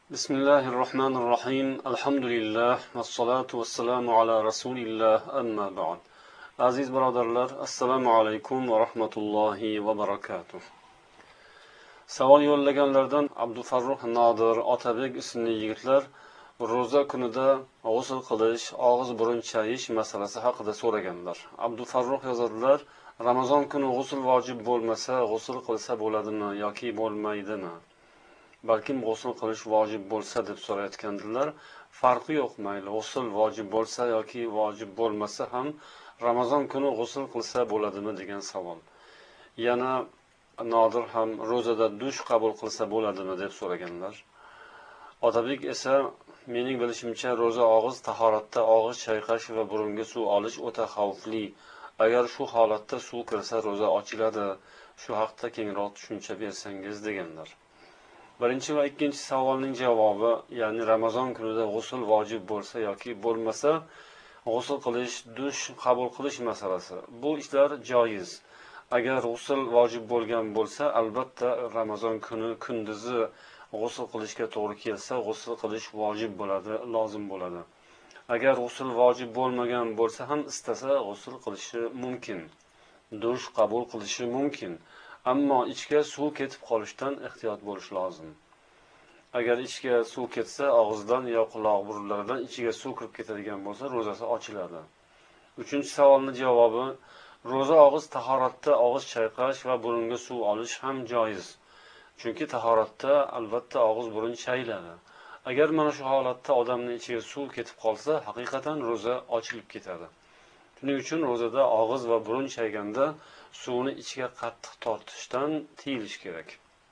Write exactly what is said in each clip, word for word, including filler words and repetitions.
بسم الله الرحمن الرحيم الحمد لله والصلاة والسلام على رسول الله أما بعد. Aziz birodarlar, assalomu alaykum va rahmatullohi va barakatuh. Savol yo'llaganlardan Abdufarruh Nodir Otabek ismli yigitlar ro'za kunida g'usl qilish, og'iz burun chayish masalasi haqida so'raganlar. Abdufarruh yozadilar: Ramazon kuni g'usl vojib bo'lmasa, g'usl qilsa bo'ladimi yoki bo'lmaydimi? Balkim g'usl qilish vojib bo'lsa deb so'rayotgandilar. Farqi yo'q, mayli g'usl vojib bo'lsa yoki vojib bo'lmasa ham Ramazon kuni g'usl qilsa bo'ladimi degan savol. Yana Nodir ham ro'zada dush qabul qilsa bo'ladimi deb so'raganlar. Otabek esa mening bilishimcha ro'za og'iz tahoratda og'iz chayqash va burunga suv olish o'ta xavfli. Agar shu holatda suv kirsa ro'za ochiladi. Shu haqda kengroq tushuncha bersangiz deganlar. Birinchi va ikkinchi savolning javobi, ya'ni Ramazon kunida g'usl vojib bo'lsa yoki bo'lmasa, g'usl qilish, dush qabul qilish masalasi. Bu ishlar joiz. Agar g'usl vojib bo'lgan bo'lsa, albatta Ramazon kuni kunduzi g'usl qilishga to'g'ri kelsa, g'usl qilish vojib bo'ladi, lozim bo'ladi. Agar g'usl vojib bo'lmagan bo'lsa ham istasa g'usl qilishi mumkin. Dush qabul qilishi mumkin. Ammo ichga suv ketib qolishdan ehtiyot bo'lish lozim. Agar ichga suv ketsa, og'izdan yo quloq burunlaridan ichiga suv kirib ketadigan bo'lsa, ro'zasi ochiladi. Uchinchi savolning javobi, ro'za og'iz tahoratda og'iz chayqash va burunga suv olish ham joiz. Chunki tahoratda albatta og'iz burun chayiladi. Agar mana shu holatda odamning ichiga suv ketib qolsa, haqiqatan ro'za ochilib ketadi. Shuning uchun ro'zada og'iz va burun chayganda suvni ichiga qattiq tortishdan tiyilish kerak.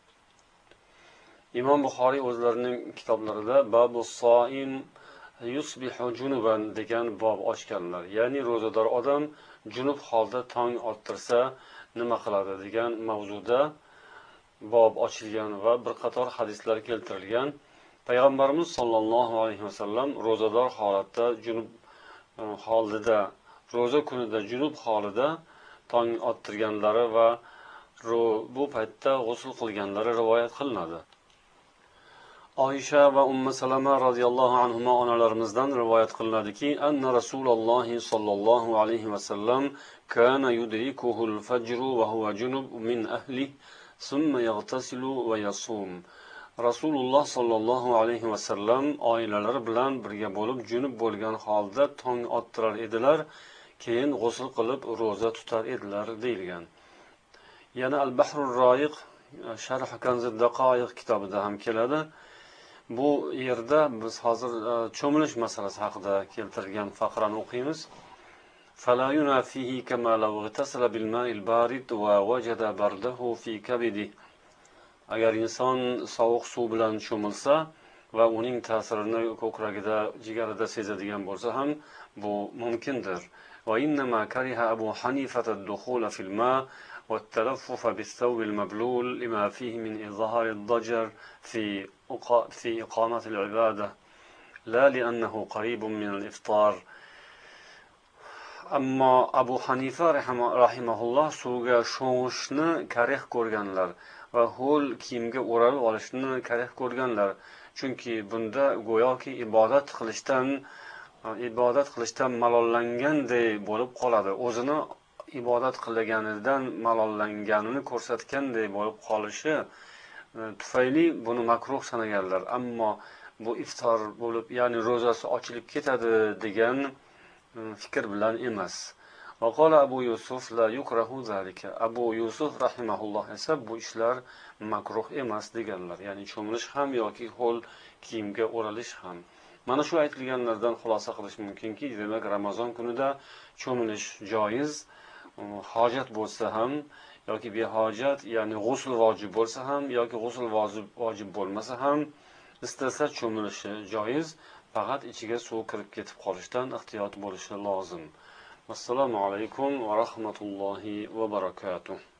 Imom Buxoriy o'zlarining kitoblarida Babu soim yusbihu junuban degan bob ochganlar. Ya'ni ro'zador odam junub holda tong ottirsa nima qiladi degan mavzuda bob ochilgan va bir qator hadislar keltirilgan. Payg'ambarimiz sollallohu alayhi vasallam ro'zador holatda junub holida, ro'za kunida junub holida tong ottirganlari va bu paytda g'usl qilganlari rivoyat qilinadi. Oysha va Ummu Salama radhiyallohu anhuma onalarimizdan rivoyat qilinadiki, anna Rasululloh sollallohu alayhi vasallam kana yudrikuhu al-fajr va huwa junub min ahli, thumma yaghtasilu va yasum. Rasululloh sollallohu alayhi vasallam oilalari bilan birga bo'lib junub bo'lgan holda tong ottirar edilar. Keyin g'usl qilib ro'za tutar edilar deyilgan. Yana Al-Bahrur Royiq Sharh Kanzid Daqoiq kitobida ham keladi. Bu yerda biz hozir cho'milish masalasi haqida keltirilgan faqrani o'qiymiz. Fala yunafihi kama law ghatasala bil ma'il barid wa wajada bardahu fi kabidi. Agar inson sovuq suv bilan cho'milsa va uning ta'sirini ko'kragida, jigarida sezadigan bo'lsa ham bu mumkindir. وإنما كره أبو حنيفة الدخول في الماء والتلفف بالثوب المبلول لما فيه من إظهار الضجر في في إقامة العبادة لا لأنه قريب من الإفطار. أما أبو حنيفة رحمه الله suvga sho'ng'ishni karih ko'rganlar va ho'l kiyimga o'ralib olishni karih ko'rganlar. Chunki bunda go'yoki ibodat qilishdan ibodat qilishdan malollanganday bo'lib qoladi. O'zini ibodat qilganidan malollanganini ko'rsatganday bo'lib qolishi tufayli buni makruh sanaganlar. Ammo bu iftor bo'lib, ya'ni ro'zasi ochilib ketadi degan fikr bilan emas. Vaqola Abu Yusuf la yukrahu zalika. Abu Yusuf rahimahulloh esa bu ishlar makruh emas deganlar. Ya'ni cho'milish ham yoki ho'l kiyimga o'ralish ham. Mana shu aytilganlardan xulosa qilish mumkinki, demak Ramazon kunida cho'milish joiz, hojat bo'lsa ham yoki behojat, ya'ni g'usl vojib bo'lsa ham yoki g'usl vojib bo'lmasa ham istasa cho'milishi joiz, faqat ichiga suv kirib ketib qolishdan ehtiyot bo'lishi lozim. Assalomu alaykum va rahmatullohi va barakatuh.